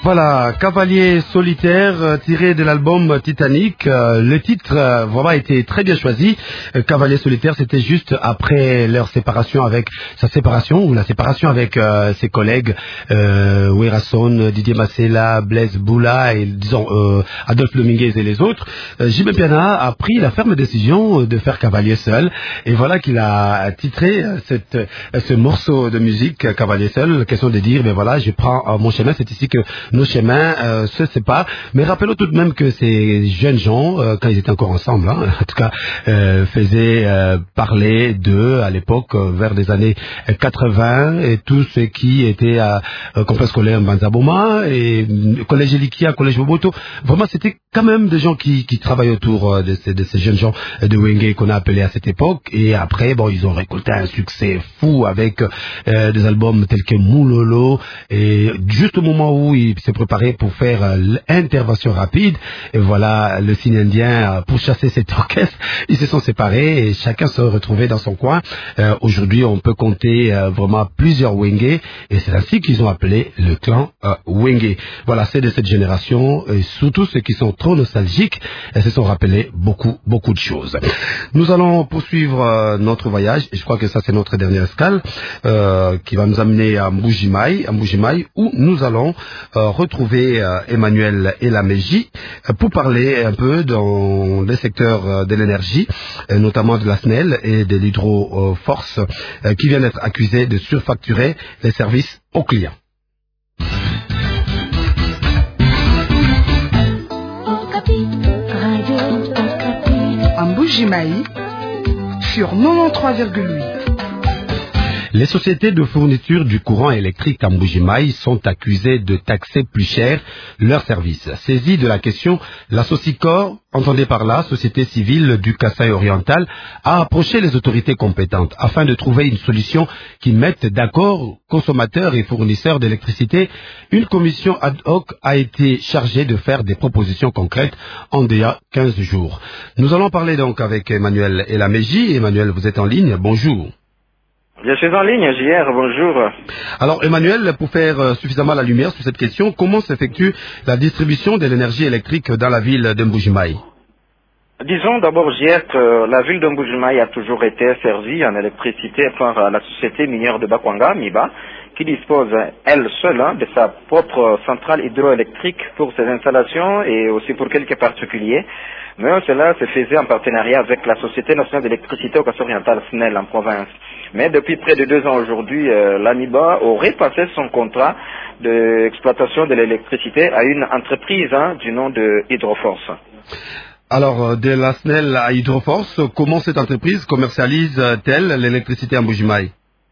Voilà, Cavalier solitaire tiré de l'album Titanic. Le titre vraiment a été très bien choisi. Cavalier solitaire, c'était juste après leur séparation avec sa séparation ou la séparation avec ses collègues Werason, Didier Massela, Blaise Boula et disons Adolphe Dominguez et les autres. J.B. Piana a pris la ferme décision de faire Cavalier seul et voilà qu'il a titré ce morceau de musique Cavalier seul. Question de dire, ben voilà, je prends mon chemin, c'est ici que nos chemins se séparent. Mais rappelons tout de même que ces jeunes gens, quand ils étaient encore ensemble, en tout cas, faisaient parler d'eux à l'époque, vers les années 80, et tous ceux qui étaient à complexe scolaire Mbanzaboma et collège Elikia, collège Boboto. Vraiment, c'était quand même des gens qui travaillent autour de ces jeunes gens de Wenge qu'on a appelés à cette époque. Et après, bon, ils ont récolté un succès fou avec des albums tels que Moulolo. Et juste au moment où ils s'est préparé pour faire l'intervention rapide, et voilà, le signe indien pour chasser cet orchestre, ils se sont séparés et chacun se retrouvait dans son coin. Aujourd'hui, on peut compter vraiment plusieurs Wenge et c'est ainsi qu'ils ont appelé le clan Wenge. Voilà, c'est de cette génération et surtout ceux qui sont trop nostalgiques se sont rappelés beaucoup de choses. Nous allons poursuivre notre voyage et je crois que ça c'est notre dernière escale qui va nous amener à Mbujimayi, où nous allons retrouver Emmanuel Elameji pour parler un peu dans les secteurs de l'énergie, notamment de la SNEL et de l'hydroforce qui vient d'être accusé de surfacturer les services aux clients. Mbujimayi sur 93,8. Les sociétés de fourniture du courant électrique à Mbujimayi sont accusées de taxer plus cher leurs services. Saisie de la question, la Socicor, entendez par là, Société civile du Kasaï oriental, a approché les autorités compétentes afin de trouver une solution qui mette d'accord consommateurs et fournisseurs d'électricité. Une commission ad hoc a été chargée de faire des propositions concrètes en déjà 15 jours. Nous allons parler donc avec Emmanuel Elameji. Emmanuel, vous êtes en ligne. Bonjour. Je suis en ligne, JR, bonjour. Alors Emmanuel, pour faire suffisamment la lumière sur cette question, comment s'effectue la distribution de l'énergie électrique dans la ville de Mbujimayi? Disons d'abord, JR, que la ville de Mbujimayi a toujours été servie en électricité par la société minière de Bakwanga, MIBA, qui dispose elle seule de sa propre centrale hydroélectrique pour ses installations et aussi pour quelques particuliers. Mais cela se faisait en partenariat avec la Société nationale d'électricité au Kasaï oriental, SNEL, en province. Mais depuis près de 2 ans aujourd'hui, l'ANIBA aurait passé son contrat d'exploitation de l'électricité à une entreprise du nom de Hydroforce. Alors, de la SNEL à Hydroforce, comment cette entreprise commercialise-t-elle l'électricité à Mbujimayi?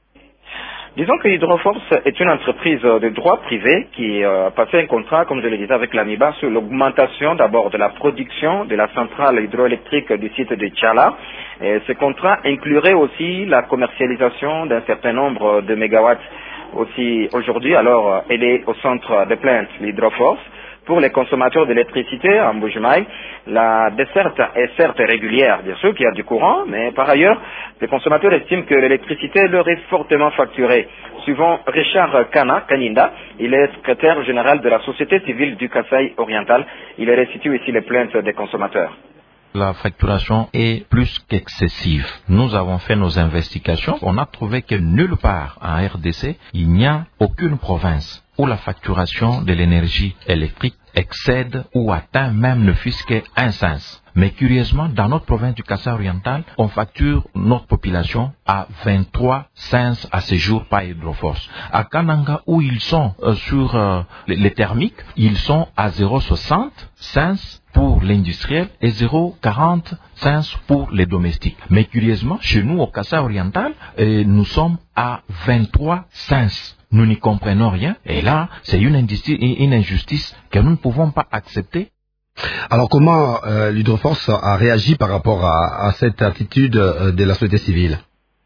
Disons que Hydroforce est une entreprise de droit privé qui a passé un contrat, comme je le disais, avec l'ANIBA sur l'augmentation d'abord de la production de la centrale hydroélectrique du site de Tchala. Et ce contrat inclurait aussi la commercialisation d'un certain nombre de mégawatts aussi aujourd'hui. Alors, elle est au centre de plainte, l'Hydroforce. Pour les consommateurs d'électricité en Mbujimayi, la desserte est certes régulière, bien sûr qu'il y a du courant, mais par ailleurs, les consommateurs estiment que l'électricité leur est fortement facturée. Suivant Richard Kaninda, il est secrétaire général de la Société civile du Kasaï oriental. Il restitue ici les plaintes des consommateurs. La facturation est plus qu'excessive. Nous avons fait nos investigations. On a trouvé que nulle part en RDC, il n'y a aucune province où la facturation de l'énergie électrique excède ou atteint même ne fût-ce qu'un sens. Mais curieusement, dans notre province du Kasaï oriental, on facture notre population à 23 cents à ce jour par Hydroforce. À Kananga, où ils sont sur les thermiques, ils sont à 0,60 cents pour l'industriel et 0,40 cents pour les domestiques. Mais curieusement, chez nous au Kasaï oriental, nous sommes à 23 cents. Nous n'y comprenons rien. Et là, c'est une injustice que nous ne pouvons pas accepter. Alors comment l'Hydroforce a réagi par rapport à cette attitude de la société civile?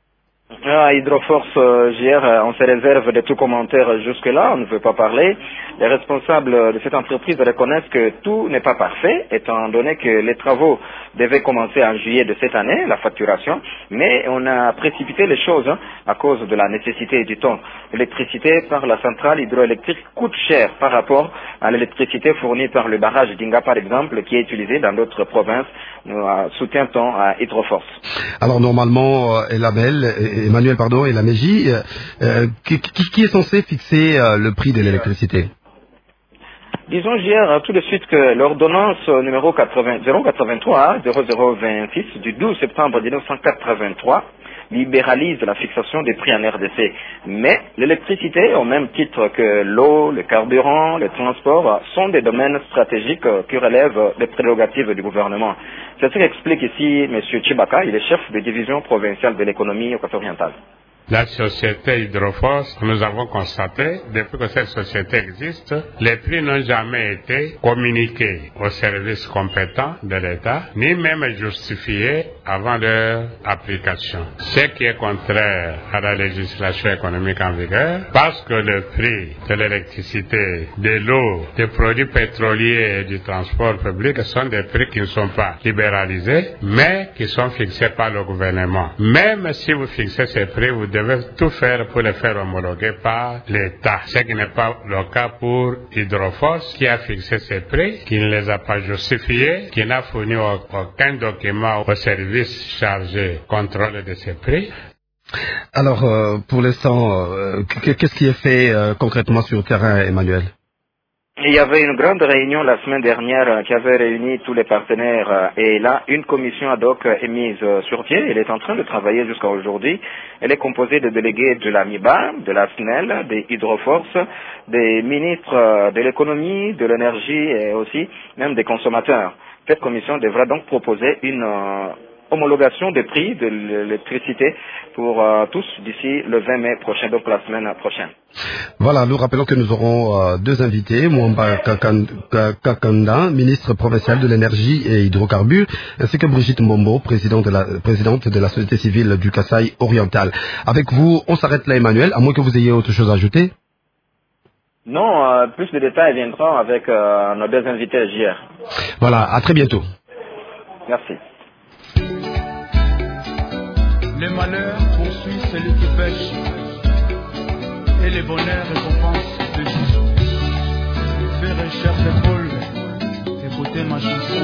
À Hydroforce, on se réserve de tout commentaire jusque-là, on ne veut pas parler. Les responsables de cette entreprise reconnaissent que tout n'est pas parfait, étant donné que les travaux devaient commencer en juillet de cette année, la facturation, mais on a précipité les choses à cause de la nécessité du temps. l'électricité par la centrale hydroélectrique coûte cher par rapport à l'électricité fournie par le barrage d'Inga, par exemple, qui est utilisé dans d'autres provinces, soutient-on à Hydroforce. Alors normalement, Emmanuel et la Mégie, qui est censé fixer le prix de l'électricité? Disons hier tout de suite que l'ordonnance numéro 083-0026 du 12 septembre 1983 libéralise la fixation des prix en RDC. Mais l'électricité, au même titre que l'eau, le carburant, le transport, sont des domaines stratégiques qui relèvent des prérogatives du gouvernement. C'est ce qu'explique ici M. Chibaka, il est chef de division provinciale de l'économie équatorientale. La société Hydroforce, nous avons constaté, depuis que cette société existe, les prix n'ont jamais été communiqués aux services compétents de l'État, ni même justifiés avant leur application. Ce qui est contraire à la législation économique en vigueur, parce que le prix de l'électricité, de l'eau, des produits pétroliers et du transport public sont des prix qui ne sont pas libéralisés, mais qui sont fixés par le gouvernement. Même si vous fixez ces prix, vous devez tout faire pour les faire homologuer par l'État. Ce qui n'est pas le cas pour Hydroforce, qui a fixé ses prix, qui ne les a pas justifiés, qui n'a fourni aucun document au service chargé contrôle de ces prix. Alors, pour l'instant, qu'est-ce qui est fait concrètement sur le terrain, Emmanuel? Il y avait une grande réunion la semaine dernière qui avait réuni tous les partenaires et là, une commission ad hoc est mise sur pied. Elle est en train de travailler jusqu'à aujourd'hui. Elle est composée de délégués de la MIBA, de la SNEL, des Hydroforce, des ministres de l'économie, de l'énergie et aussi même des consommateurs. Cette commission devra donc proposer une homologation des prix de l'électricité pour tous d'ici le 20 mai prochain, donc la semaine prochaine. Voilà, nous rappelons que nous aurons deux invités, Mwamba Kakanda, ministre provincial de l'énergie et hydrocarbures, ainsi que Brigitte Mbombo, présidente de la société civile du Kasaï oriental. Avec vous, on s'arrête là, Emmanuel, à moins que vous ayez autre chose à ajouter. Non, plus de détails viendront avec nos deux invités hier. Voilà, à très bientôt. Merci. Le malheur poursuit celui qui pêche, et le bonheur récompense le juste. Fais recherche d'épaule, écoutez ma chanson.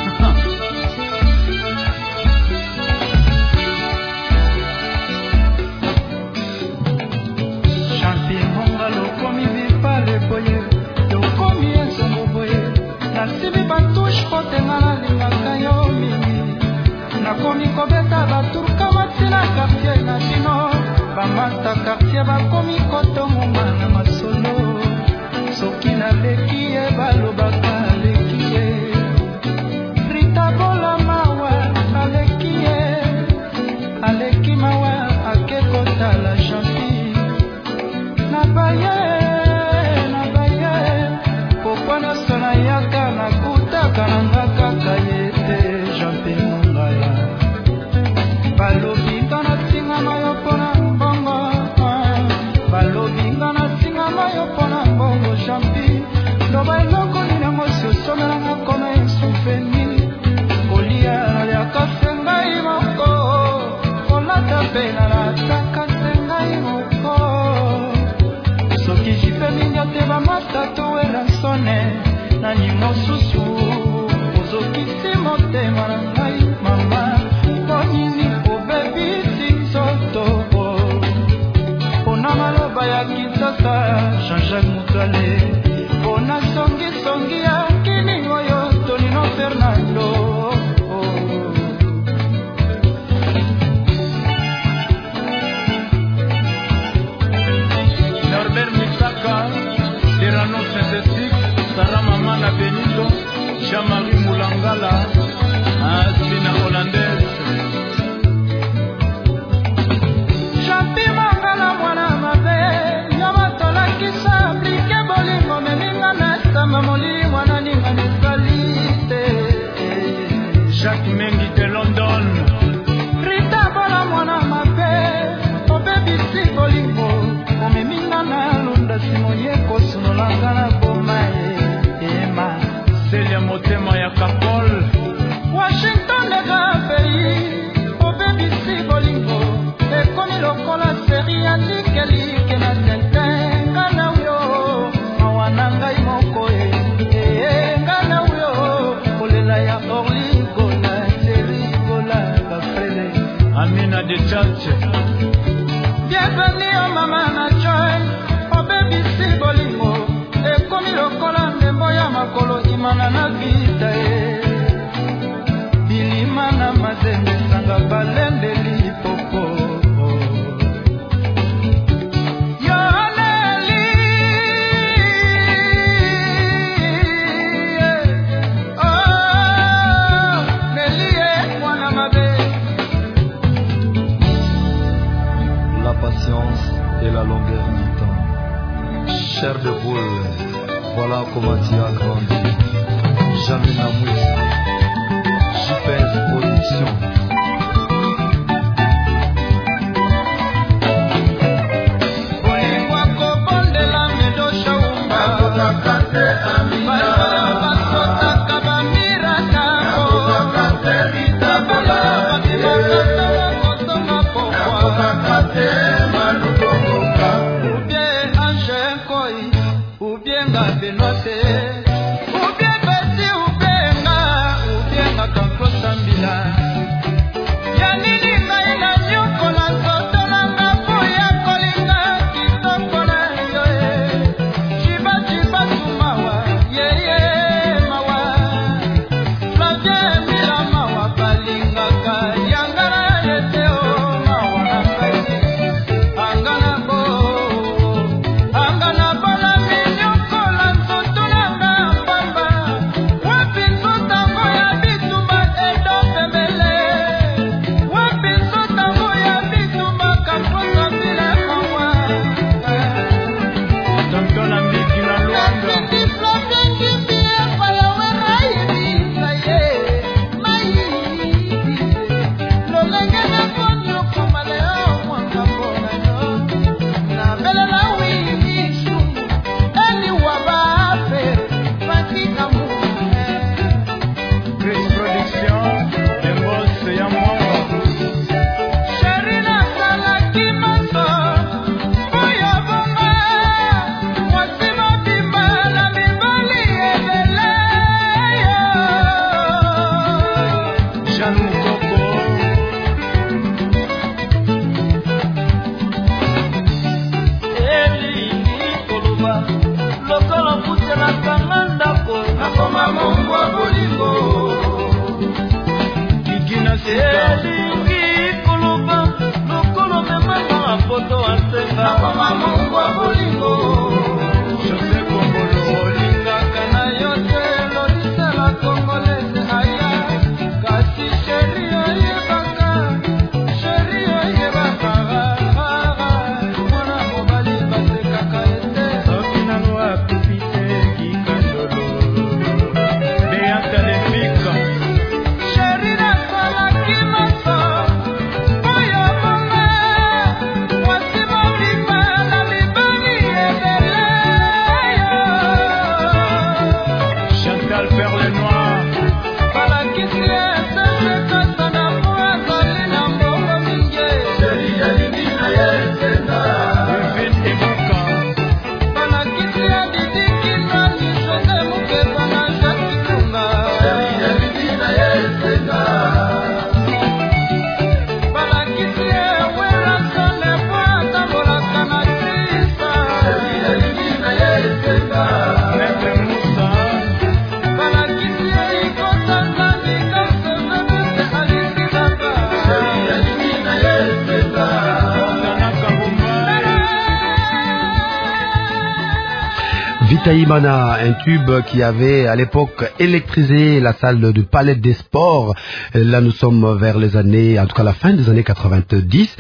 Chanti monga lokomi bipa le boye, lokomi enzongo boye, nasibi batouche potenga na lingaka yo mingi. Nakomi kobeta baturuka batina quartier na bino, bamata quartier bakomi kotongonga na masolo. Soki naleki ye balobaka aleki ye, Rita Bola mawa aleki ye, aleki mawa akekotala chanti. Nabaye, kokwana sona yaka nakutaka nanga kayete jampe mongaya. Balobinga na tinga mayo pona mbongo, balobinga na tinga mayo pona mbongo jampi. Loba eloko nina mosi osomela nga koma esufeni, kolia ya kafe ngai moko, kolata pena na taka ngai moko. Soki jipe minga te bamatatu ela sone, nani mosusu ozokisi motema na ngai mama. Konini obebisi nzoto, pona maloba ya Kinshasa Jean-Jacques Mutale, pona songi ya kini oyo Tonino Fernando. Norbert Misaka, Terano Synthétique, Sarah Mamana Benito, Jean-Marie Moulangala, Asina Hollandaise. Champi Mangala mwana mabe, Yamatola kisa aplike bolingo meninga nesta mamoli mwana ninga nisalite. Jacques Mengi de London, Rita Bola mwana mabe, obebisi bolingo, omeminga na lunda simoye kosunolanga na bomae. Ema, Celia Motema ya Kapol, Washington lega Chache bienvenue o mama na joy obebisi bolingo ekomi lokola ndembo ya makolo imana na vita bilima na mazembe sanga balembeli popo et la longueur du temps. Chair de poule, voilà comment tu as grandi. Jamais Namouis, JPS Production. Taïmana, un tube qui avait à l'époque électrisé la salle du Palais des Sports. Là, nous sommes vers les années, en tout cas la fin des années 90,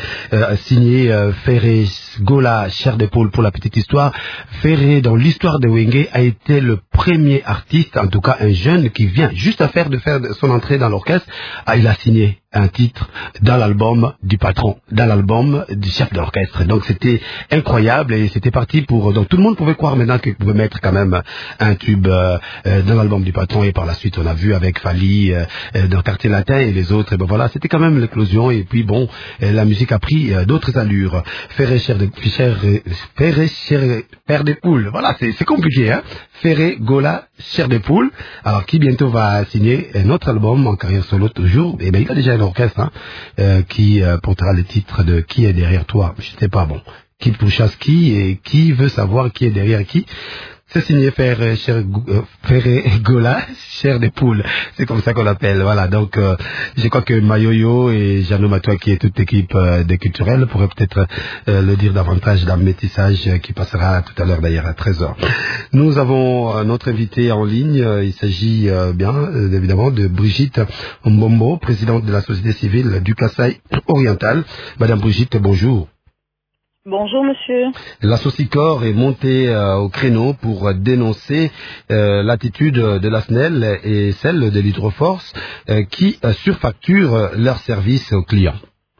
signé Ferré Gola, chair d'épaule pour la petite histoire. Ferré, dans l'histoire de Wenge, a été le premier artiste, en tout cas un jeune qui vient juste à faire son entrée dans l'orchestre. Il a signé un titre dans l'album du patron, dans l'album du chef d'orchestre. Donc c'était incroyable et c'était parti pour... Donc tout le monde pouvait croire maintenant qu'il pouvait mettre quand même un tube dans l'album du patron, et par la suite on a vu avec Fali dans Quartier Latin et les autres, et ben voilà, c'était quand même l'éclosion. Et puis bon, la musique a pris d'autres allures. Ferré, père des poules, voilà, c'est compliqué, hein. Ferré Gola, Chair de Poule, alors qui bientôt va signer un autre album en carrière solo toujours. Et ben il a déjà un orchestre qui portera le titre de Qui est derrière toi. Je sais pas, bon, qui pourchasse qui et qui veut savoir qui est derrière qui. C'est signé Ferré Gola, Chair de Poule. C'est comme ça qu'on l'appelle. Voilà. Donc, je crois que Mayoyo et Jeannot Matoua, qui est toute l'équipe des culturels, pourraient peut-être le dire davantage dans le métissage qui passera tout à l'heure d'ailleurs à 13h. Nous avons notre invité en ligne. Il s'agit bien évidemment de Brigitte Mbombo, présidente de la société civile du Kasaï oriental. Madame Brigitte, bonjour. Bonjour monsieur. La Socicor est montée au créneau pour dénoncer l'attitude de la SNEL et celle de l'Hydroforce qui surfacturent leurs services aux clients.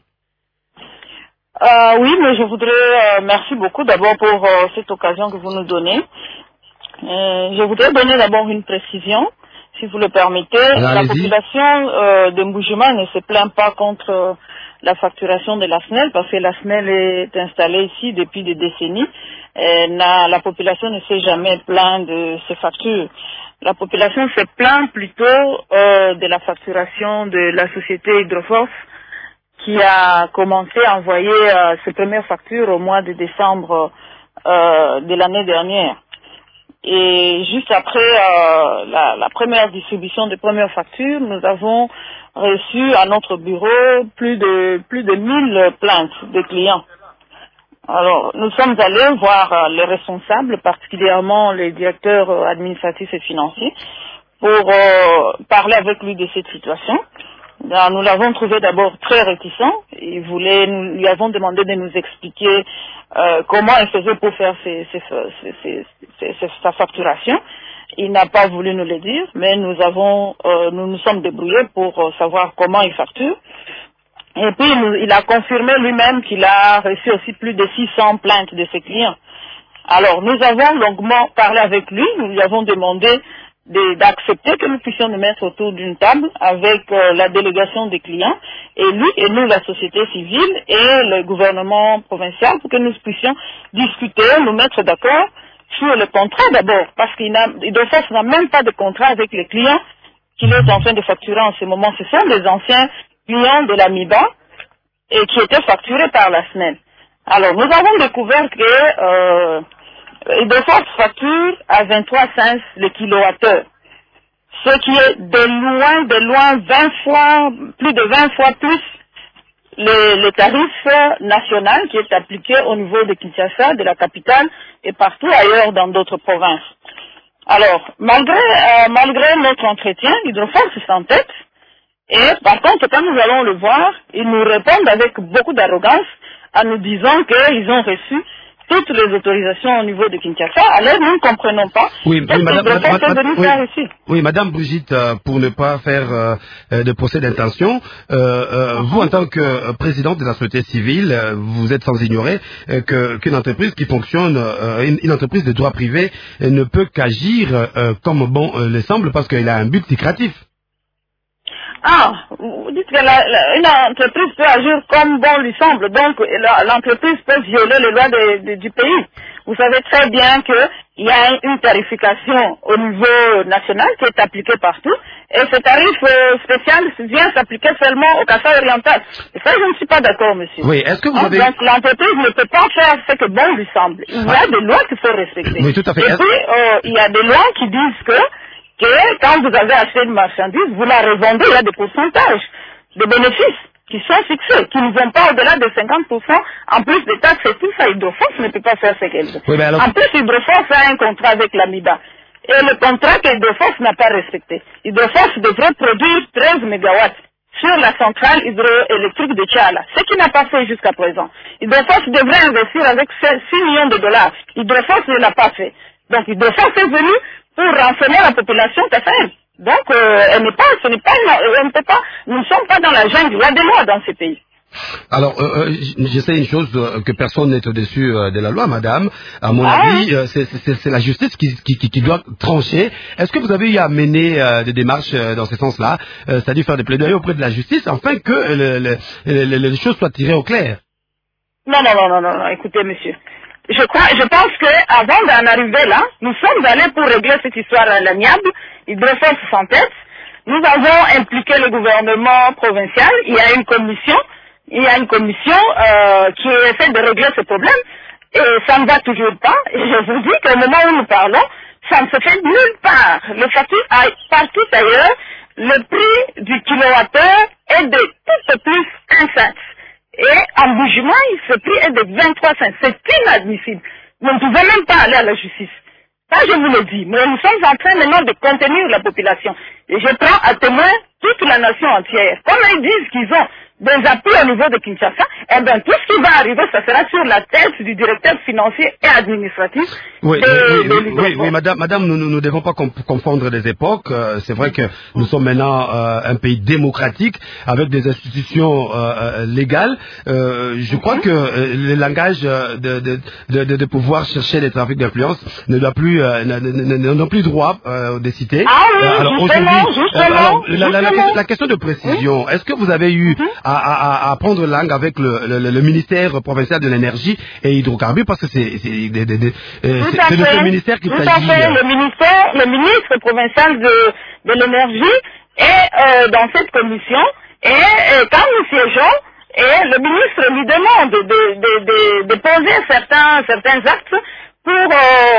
Oui, mais je voudrais, merci beaucoup d'abord pour cette occasion que vous nous donnez. Je voudrais donner d'abord une précision, si vous le permettez. Alors, la population de Mboujima ne se plaint pas contre la facturation de la SNEL, parce que la SNEL est installée ici depuis des décennies. La population ne s'est jamais plainte de ces factures. La population se plaint plutôt de la facturation de la société Hydroforce qui a commencé à envoyer ses premières factures au mois de décembre de l'année dernière. Et juste après la première distribution des premières factures, nous avons reçu à notre bureau plus de 1000 plaintes de clients. Alors, nous sommes allés voir les responsables, particulièrement les directeurs administratifs et financiers, pour parler avec lui de cette situation. Nous l'avons trouvé d'abord très réticent. Nous lui avons demandé de nous expliquer comment il faisait pour faire sa facturation. Il n'a pas voulu nous le dire, mais nous nous sommes débrouillés pour savoir comment il facture. Et puis il a confirmé lui-même qu'il a reçu aussi plus de 600 plaintes de ses clients. Alors nous avons longuement parlé avec lui, nous lui avons demandé d'accepter que nous puissions nous mettre autour d'une table avec la délégation des clients et lui et nous, la société civile et le gouvernement provincial, pour que nous puissions discuter, nous mettre d'accord sur le contrat d'abord, parce qu'Hydroforce n'a même pas de contrat avec les clients qu'il est en train de facturer en ce moment. Ce sont des anciens clients de la MIBA et qui étaient facturés par la SNEL. Alors nous avons découvert que Hydroforce facture à 23 cents le kilowattheure, ce qui est de loin 20 fois, plus de 20 fois plus le tarif national qui est appliqué au niveau de Kinshasa, de la capitale et partout ailleurs dans d'autres provinces. Alors, malgré notre entretien, Hydroforce s'entête et par contre, quand nous allons le voir, ils nous répondent avec beaucoup d'arrogance en nous disant qu'ils ont reçu toutes les autorisations au niveau de Kinshasa. Alors nous ne comprenons pas. Oui, Madame Brigitte, pour ne pas faire de procès d'intention, vous en tant que présidente de la société civile, vous êtes sans ignorer qu'une entreprise qui fonctionne, une entreprise de droit privé, ne peut qu'agir comme bon le semble parce qu'elle a un but lucratif. Ah, vous dites que une entreprise peut agir comme bon lui semble, donc l'entreprise peut violer les lois du pays. Vous savez très bien qu'il y a une tarification au niveau national qui est appliquée partout, et ce tarif spécial vient s'appliquer seulement au Kasaï oriental. Et ça, je ne suis pas d'accord, monsieur. Oui, est-ce que vous avez... Donc l'entreprise ne peut pas faire ce que bon lui semble. Il y a des lois qu'il faut respecter. Oui, tout à fait. Et puis, il y a des lois qui disent que quand vous avez acheté une marchandise, vous la revendez, il y a des pourcentages de bénéfices qui sont fixés, qui ne vont pas au-delà de 50%, en plus des taxes et tout ça. Hydroforce ne peut pas faire ce qu'elle veut. Oui, alors... En plus, Hydroforce a un contrat avec la MIBA. Et le contrat que Hydroforce n'a pas respecté. Hydroforce devrait produire 13 mégawatts sur la centrale hydroélectrique de Tchala, ce qu'il n'a pas fait jusqu'à présent. Hydroforce devrait investir avec 6 millions de dollars. Hydroforce ne l'a pas fait. Donc Hydroforce est venu pour renseigner la population kassaïenne. Donc, nous ne sommes pas dans la jungle, il y a des lois dans ce pays. Alors, je sais une chose, que personne n'est au-dessus de la loi, madame. À mon avis, c'est la justice qui doit trancher. Est-ce que vous avez eu à mener des démarches dans ce sens-là, c'est-à-dire faire des plaidoyers auprès de la justice, afin que les choses soient tirées au clair? Non, écoutez, monsieur. je pense que avant d'en arriver là, nous sommes allés pour régler cette histoire à l'amiable. Hydroforce sans tête. Nous avons impliqué le gouvernement provincial. Il y a une commission qui essaie de régler ce problème. Et ça ne va toujours pas. Et je vous dis qu'au moment où nous parlons, ça ne se fait nulle part. Le facture partout ailleurs, le prix du kilowattheure est de tout plus 1 cent. Et en Bujimaï, ce prix est de 23 cents. C'est inadmissible. Nous ne pouvons même pas aller à la justice. Ça, je vous le dis. Mais nous sommes en train maintenant de contenir la population. Et je prends à témoin toute la nation entière. Comme ils disent qu'ils ont des appuis au niveau de Kinshasa, eh bien, tout ce qui va arriver, ça sera sur la tête du directeur financier et administratif. Oui, madame, nous ne devons pas confondre les époques. C'est vrai que nous sommes maintenant un pays démocratique avec des institutions légales. Je crois que le langage de pouvoir chercher les trafics d'influence ne doit plus, n'ont plus droit de citer. Ah oui, justement. La question de précision, est-ce que vous avez eu à prendre langue avec le ministère provincial de l'énergie et hydrocarbures, parce que c'est de ce ministère qu'il s'agit. Tout à fait. Le ministre provincial de l'énergie est dans cette commission et quand nous siégeons, et le ministre lui demande de poser certains actes pour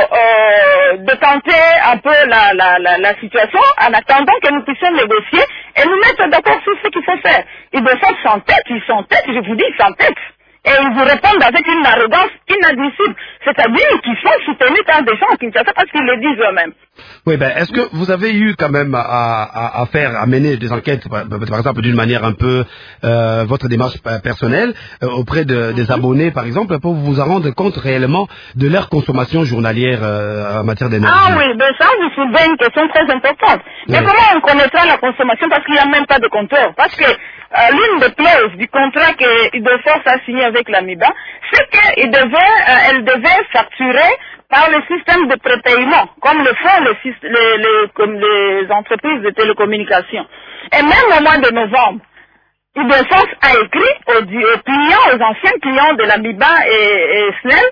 détenter un peu la situation en attendant que nous puissions négocier et nous mettre d'accord sur ce qu'il faut faire. Ils descendent sans tête, je vous dis sans tête. Et ils vous répondent avec une arrogance inadmissible. C'est-à-dire qu'ils sont soutenus par des gens qui ne savent pas ce qu'ils le disent eux-mêmes. Oui, est-ce que vous avez eu quand même à mener des enquêtes, par exemple, d'une manière un peu, votre démarche personnelle, auprès des abonnés, par exemple, pour vous en rendre compte réellement de leur consommation journalière en matière d'énergie? Ah oui, ça, vous soulevez une question très importante. Mais comment on connaîtra la consommation? Parce qu'il n'y a même pas de compteur. Parce que l'une des clauses du contrat que Hydroforce a signé avec l'AMIBA, c'est qu'elle devait facturer par le système de prépaiement, comme le font comme les entreprises de télécommunications. Et même au mois de novembre, Hydroforce a écrit aux clients, aux anciens clients de l'AMIBA et SNEL,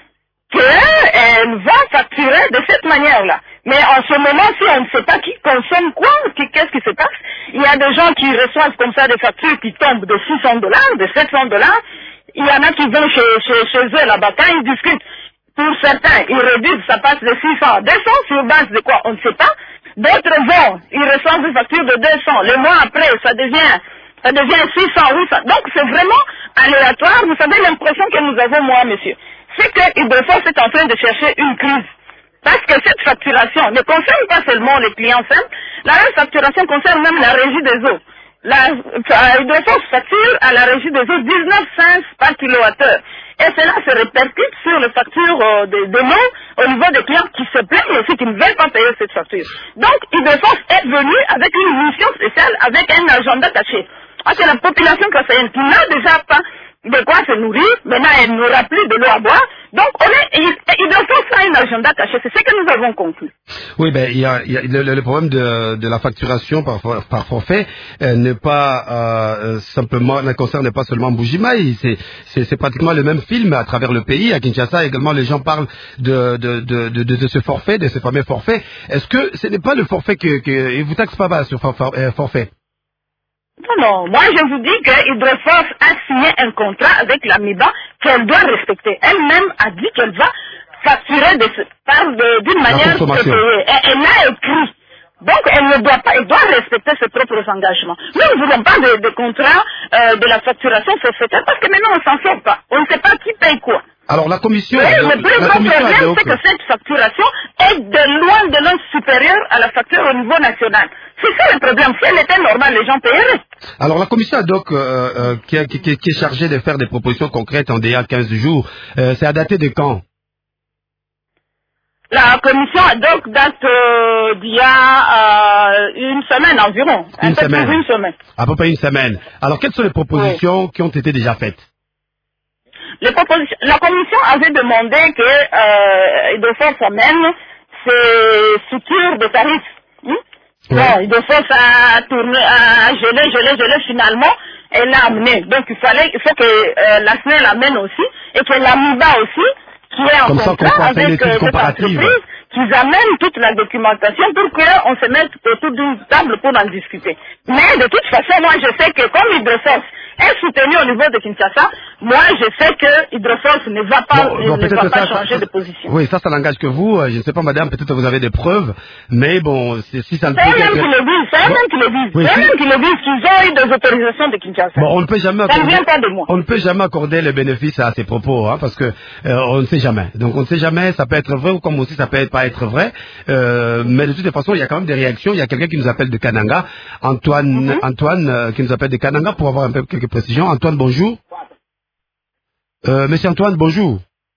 qu'elle va facturer de cette manière-là. Mais en ce moment-ci, on ne sait pas qui consomme quoi, qu'est-ce qui se passe. Il y a des gens qui reçoivent comme ça des factures qui tombent de $600, de $700. Il y en a qui vont chez eux là-bas. Quand ils discutent, pour certains, ils réduisent, ça passe de 600 à 200, sur base de quoi, on ne sait pas. D'autres vont, ils reçoivent des factures de 200. Le mois après, ça devient 600, 800. Donc c'est vraiment aléatoire. Vous savez l'impression que nous avons, moi, monsieur, c'est que Hydroforce est en train de chercher une crise. Parce que cette facturation ne concerne pas seulement les clients simples, la facturation concerne même la régie des eaux. Hydroforce facture à la régie des eaux 19 cents par kilowattheure. Et cela se répercute sur les factures de l'eau au niveau des clients qui se plaignent aussi, qui ne veulent pas payer cette facture. Donc, Hydroforce est venu avec une mission spéciale, avec un agenda caché. Parce que la population kassaïenne qui n'a déjà pas de quoi se nourrir, maintenant elle n'aura plus de l'eau à boire. Donc Hydroforce a un agenda caché, c'est ce que nous avons conclu. Oui, il y a le problème de la facturation par forfait ne concerne pas seulement Bujimaï, c'est pratiquement le même film à travers le pays. À Kinshasa également, les gens parlent de ce forfait, de ce fameux forfait. Est-ce que ce n'est pas le forfait ils vous taxent pas sur forfait? Non, moi je vous dis que Hydroforce a signé un contrat avec l'AMIBA qu'elle doit respecter. Elle-même a dit qu'elle va facturer d'une manière payée. Elle l'a écrit. Donc elle doit respecter ses propres engagements. Nous ne voulons pas de contrat de la facturation forfaitaire parce que maintenant on ne s'en sort pas. On ne sait pas qui paye quoi. Alors la commission... Le plus grand problème, c'est que cette facturation est de loin supérieure à la facture au niveau national. C'est ça le problème. Si elle était normale, les gens paieraient. Alors la commission ad hoc qui est chargée de faire des propositions concrètes en DA 15 jours, c'est à dater de quand? La commission ad hoc date d'il y a une semaine environ. Une semaine. À peu près une semaine. Alors quelles sont les propositions qui ont été déjà faites? La commission avait demandé que Hydroforce amène ses structures de tarifs. Bon, Hydroforce a gelé, finalement, elle l'a amené. Donc il faut que la SNEL l'amène aussi, et que l'AMIBA aussi, qui est en Comme ça, contrat avec une étude cette comparative. entreprise, qu'ils amènent toute la documentation pour qu'on se mette autour d'une table pour en discuter. Mais de toute façon, moi je sais que comme Hydroforce est soutenu au niveau de Kinshasa, moi je sais que Hydroforce ne va pas, ne va pas changer de position. Oui, ça n'engage que vous. Je ne sais pas, madame, peut-être vous avez des preuves, mais bon, si ça ne peut C'est eux-mêmes qui le disent, c'est eux-mêmes qui le disent. Oui, C'est eux-mêmes qui le disent qu'ils ont eu des autorisations de Kinshasa. Bon, on ne peut jamais Ça ne vient pas de moi. on ne peut jamais accorder le bénéfice à ces propos, hein, parce que on ne sait jamais. Donc on ne sait jamais, ça peut être vrai ou comme aussi ça peut pas être vrai. Mais de toute façon, il y a quand même des réactions. Il y a quelqu'un qui nous appelle de Kananga, Antoine, qui nous appelle de Kananga pour avoir un peu quelques précisions. Antoine, bonjour. Monsieur Antoine, bonjour.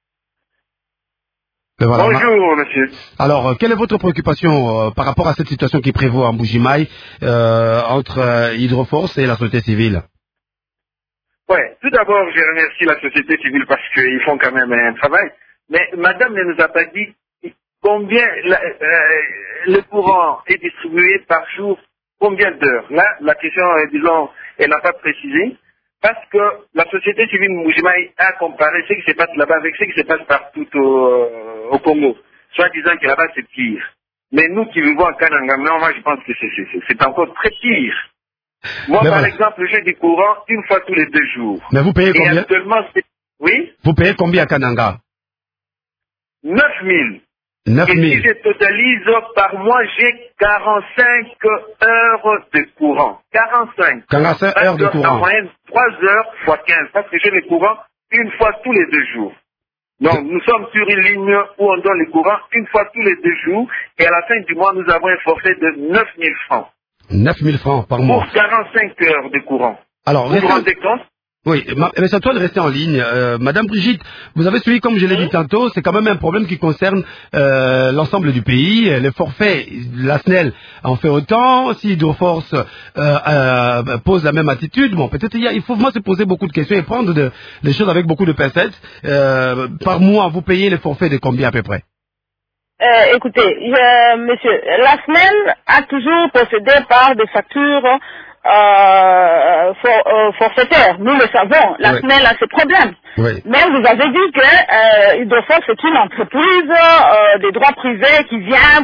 Voilà, bonjour, monsieur. Alors, quelle est votre préoccupation par rapport à cette situation qui prévaut en Mbuji-Mayi entre Hydroforce et la société civile? Ouais, tout d'abord, je remercie la société civile parce qu'ils font quand même un travail. Mais madame ne nous a pas dit combien le courant est distribué par jour, combien d'heures. Là, la question, disons, elle n'a pas précisé. Parce que la société civile Mbuji-Mayi a comparé ce qui se passe là-bas avec ce qui se passe partout au Congo. Soit disant que là-bas c'est pire. Mais nous qui vivons à Kananga, moi je pense que c'est encore très pire. Moi mais par voilà. exemple, j'ai du courant une fois tous les 2 jours. Mais vous payez combien? Et actuellement, oui? Vous payez combien à Kananga? 9 000. 9 000. Et si je totalise par mois, j'ai 45 heures de courant. 45 heures de courant. En moyenne, 3 heures fois 15. Parce que j'ai le courant une fois tous les 2 jours. Donc, nous sommes sur une ligne où on donne le courant une fois tous les 2 jours. Et à la fin du mois, nous avons un forfait de 9 000 francs. 9 000 francs par mois. Pour 45 heures de courant. Alors, vous vous rendez compte? Oui, mais c'est à toi de rester en ligne. Madame Brigitte, vous avez suivi, comme je l'ai dit tantôt, c'est quand même un problème qui concerne l'ensemble du pays. Les forfaits, la SNEL en fait autant. Si Hydroforce pose la même attitude, bon, peut-être il faut vraiment se poser beaucoup de questions et prendre les choses avec beaucoup de pincettes. Par mois, vous payez les forfaits de combien à peu près? Écoutez, monsieur, la SNEL a toujours procédé par des factures forfaitaires. Nous le savons, la SNEL a ses problèmes. Oui. Mais vous avez dit que Hydroforce est une entreprise des droits privés qui vient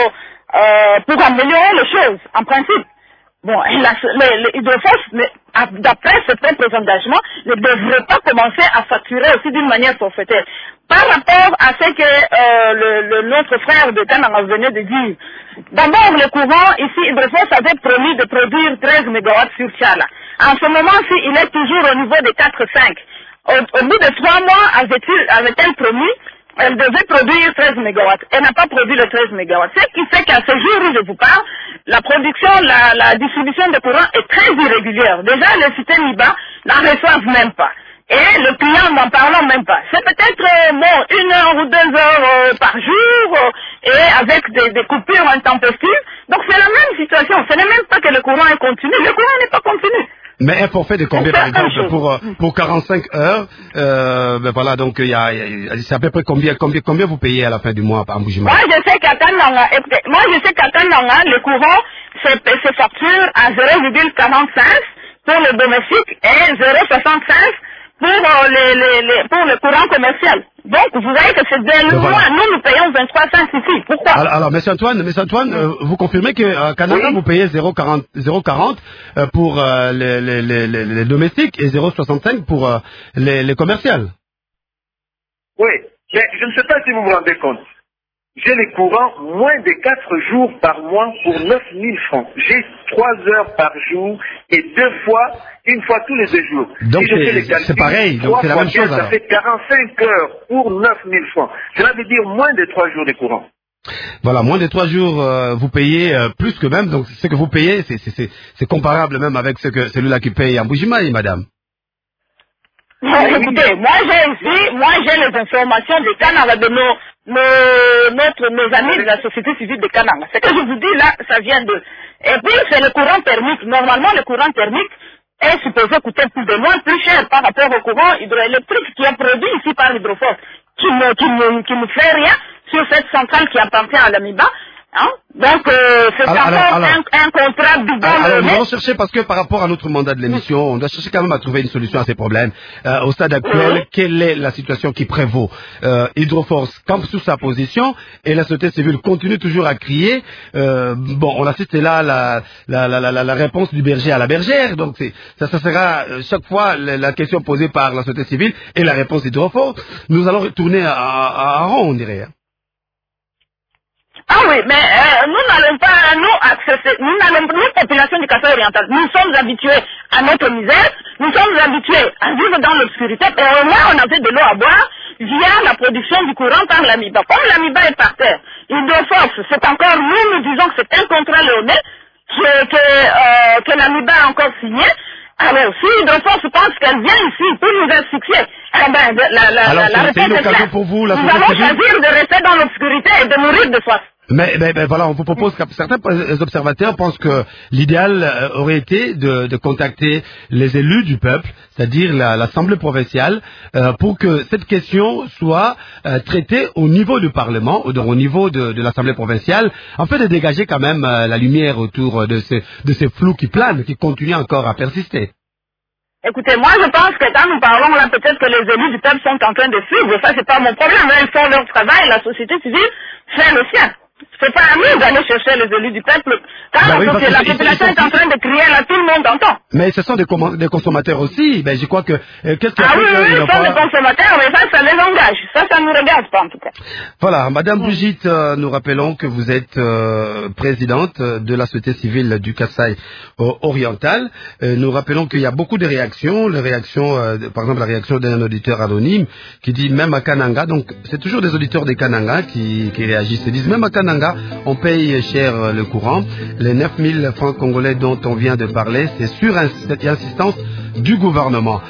pour améliorer les choses, en principe. Bon, Hydroforce, d'après ses propres engagements, ne devrait pas commencer à facturer aussi d'une manière forfaitaire. Par rapport à ce que notre frère de Kananga venait de dire, d'abord le courant, ici, Hydroforce avait promis de produire 13 MW sur Tchala. En ce moment-ci, il est toujours au niveau de 4-5. Au bout de 3 mois, avait-elle promis, elle devait produire 13 MW. Elle n'a pas produit les 13 MW. Ce qui fait qu'à ce jour où je vous parle, la production, la distribution de courant est très irrégulière. Déjà, les systèmes IBA n'en reçoivent même pas. Et le client n'en parle même pas. C'est peut-être 1 heure ou 2 heures par jour et avec des coupures intempestives. Donc c'est la même situation. Ce n'est même pas que le courant est continu. Le courant n'est pas continu. Mais un forfait de combien, par exemple, pour 45 heures, ben voilà, donc c'est à peu près combien vous payez à la fin du mois en Mbuji-Mayi? Moi, je sais qu'à Kananga, le courant se facture à 0,45 pour le domestique et 0,65 pour le courant commercial. Donc, vous voyez que c'est dès le mois. Nous payons 23 cents ici. Pourquoi? Alors, monsieur Antoine, vous confirmez qu'à Canada, vous payez 0,40 pour les domestiques et 0,65 pour les commerciales? Oui, mais je ne sais pas si vous vous rendez compte. J'ai les courants moins de 4 jours par mois pour 9 000 francs. J'ai 3 heures par jour et une fois tous les 2 jours. Donc c'est pareil, donc c'est la même chose. Ça fait 45 heures pour 9 000 francs. Cela veut dire moins de 3 jours de courant. Voilà, moins de 3 jours, vous payez plus que même. Donc ce que vous payez, c'est comparable même avec celui-là qui paye en Mbuji-Mayi, madame. Écoutez, moi j'ai les informations des Kananga de nos amis de la société civile de Kananga. Ce que je vous dis là, ça vient d'eux. Et puis c'est le courant thermique. Normalement, le courant thermique est supposé coûter plus cher par rapport au courant hydroélectrique qui est produit ici par Hydroforce, qui ne fait rien sur cette centrale qui appartient à l'AMIBA. Hein? Donc, c'est encore un contrat bidon. Alors, nous allons chercher, parce que par rapport à notre mandat de l'émission, on doit chercher quand même à trouver une solution à ces problèmes. Au stade actuel, quelle est la situation qui prévaut? Hydroforce campe sous sa position et la société civile continue toujours à crier. Bon, on assiste là la réponse du berger à la bergère. Donc, ça sera chaque fois la question posée par la société civile et la réponse d'Hydroforce. Nous allons retourner à rond, on dirait. Ah oui, mais nous n'allons pas, nous, population du Kasaï oriental, nous sommes habitués à notre misère, nous sommes habitués à vivre dans l'obscurité, et au moins on avait de l'eau à boire via la production du courant par l'amiba. Comme l'amiba est par terre, Hydroforce, c'est encore, nous disons que c'est un contrat léonais, que l'amiba a encore signé. Alors, si Hydroforce pense qu'elle vient ici pour nous asphyxier, eh ben, la réponse est claire. Nous allons choisir de rester dans l'obscurité et de mourir de soif. Mais voilà, on vous propose que certains observateurs pensent que l'idéal aurait été de contacter les élus du peuple, c'est-à-dire l'Assemblée provinciale, pour que cette question soit traitée au niveau du Parlement, ou au niveau de l'Assemblée provinciale, afin de dégager quand même la lumière autour de ces flous qui planent, qui continuent encore à persister. Écoutez, moi je pense que quand nous parlons là, peut-être que les élus du peuple sont en train de suivre, ça c'est pas mon problème, ils font leur travail, la société civile fait le sien. C'est pas à nous d'aller chercher les élus du peuple. Quand la population est en train de crier là, tout le monde entend. Mais ce sont des consommateurs aussi. Ben, je crois que qu'est-ce qui a fait oui, ce sont des consommateurs, mais ça les engage. Ça nous regarde pas en tout cas. Voilà, Madame Brigitte, nous rappelons que vous êtes présidente de la société civile du Kasaï oriental. Nous rappelons qu'il y a beaucoup de réactions. Les réactions, par exemple, la réaction d'un auditeur anonyme qui dit même à Kananga. Donc, c'est toujours des auditeurs des Kananga qui réagissent. Ils disent même à Kananga, on paye cher le courant. Les 9000 francs congolais dont on vient de parler, c'est sur insistance du gouverneur.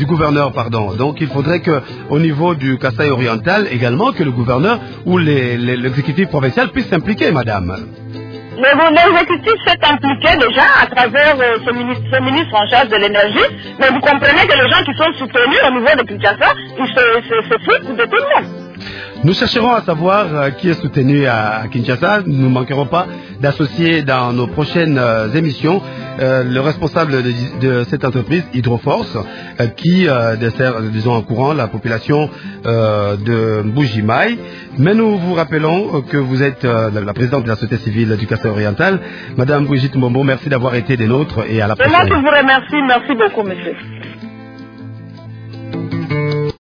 Donc il faudrait que, au niveau du Kasaï oriental également, que le gouverneur ou l'exécutif provincial puisse s'impliquer, madame. L'exécutif s'est impliqué déjà à travers ce ministre en charge de l'énergie, mais vous comprenez que les gens qui sont soutenus au niveau de Kinshasa, ils se foutent de tout le monde. Nous chercherons à savoir qui est soutenu à Kinshasa. Nous ne manquerons pas d'associer dans nos prochaines émissions le responsable de cette entreprise, Hydroforce, qui dessert, disons, en courant la population de Mbuji-Mayi. Mais nous vous rappelons que vous êtes la présidente de la société civile du Kasaï oriental. Madame Brigitte Mbombo, merci d'avoir été des nôtres et à la prochaine. C'est moi qui vous remercie. Merci beaucoup, monsieur.